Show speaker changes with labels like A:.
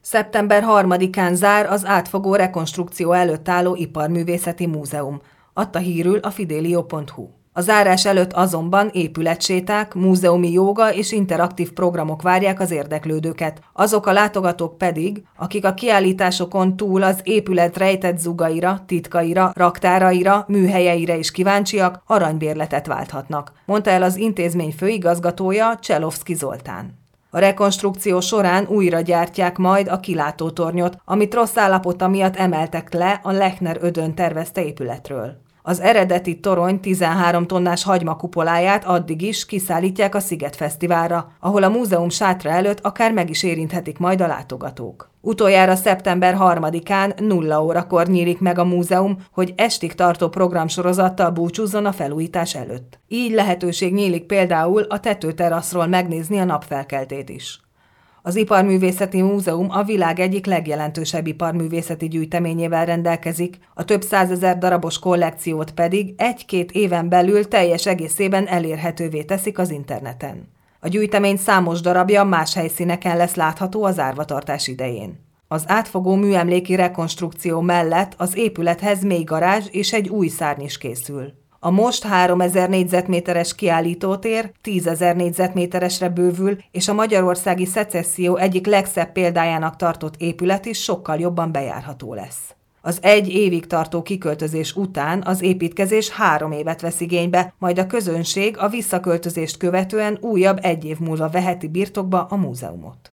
A: Szeptember 3-án zár az átfogó rekonstrukció előtt álló Iparművészeti Múzeum, adta hírül a fidelio.hu. A zárás előtt azonban épületséták, múzeumi jóga és interaktív programok várják az érdeklődőket. Azok a látogatók pedig, akik a kiállításokon túl az épület rejtett zugaira, titkaira, raktáraira, műhelyeire is kíváncsiak, aranybérletet válthatnak, mondta el az intézmény főigazgatója, Cselovszky Zoltán. A rekonstrukció során újra gyártják majd a kilátótornyot, amit rossz állapota miatt emeltek le a Lechner Ödön tervezte épületről. Az eredeti torony 13 tonnás hagymakupoláját addig is kiszállítják a Szigetfesztiválra, ahol a múzeum sátra előtt akár meg is érinthetik majd a látogatók. Utoljára szeptember 3-án 0 órakor nyílik meg a múzeum, hogy estig tartó programsorozattal búcsúzzon a felújítás előtt. Így lehetőség nyílik például a tetőteraszról megnézni a napfelkeltét is. Az Iparművészeti Múzeum a világ egyik legjelentősebb iparművészeti gyűjteményével rendelkezik, a több százezer darabos kollekciót pedig 1-2 éven belül teljes egészében elérhetővé teszik az interneten. A gyűjtemény számos darabja más helyszíneken lesz látható a zárvatartás idején. Az átfogó műemléki rekonstrukció mellett az épülethez még garázs és egy új szárny is készül. A most 3000 négyzetméteres kiállítótér 10.000 négyzetméteresre bővül, és a magyarországi szecesszió egyik legszebb példájának tartott épület is sokkal jobban bejárható lesz. Az 1 évig tartó kiköltözés után az építkezés 3 évet vesz igénybe, majd a közönség a visszaköltözést követően újabb 1 év múlva veheti birtokba a múzeumot.